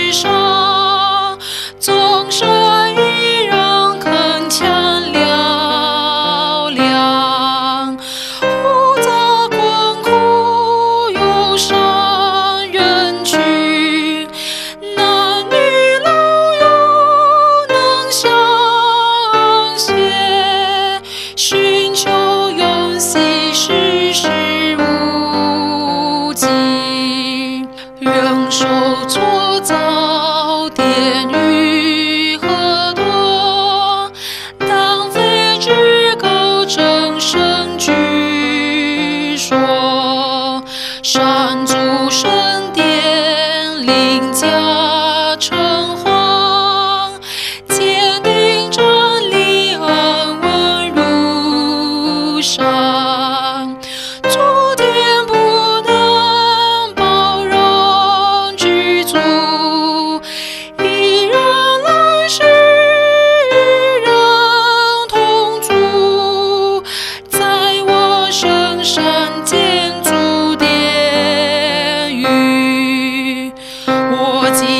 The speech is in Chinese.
世上，纵身一人铿锵嘹亮。呼杂困苦忧伤人群，男女老幼能相携，寻求永息世事无尽。忍受挫遭殿宇何多，当非至高真神据说。山主圣殿凌驾城隍，坚定真理安稳如山。诸天不能包容具足，一人来世与人同住，在我深山建筑殿宇，我今